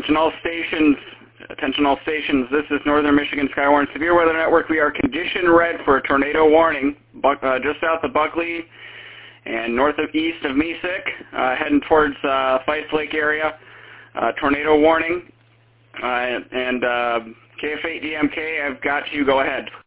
Attention all stations. Attention all stations. This is Northern Michigan Skywarn Severe Weather Network. We are condition red for a tornado warning just south of Buckley and north of east of Mesick, heading towards Feist Lake area. Tornado warning. KF8DMK, I've got you. Go ahead.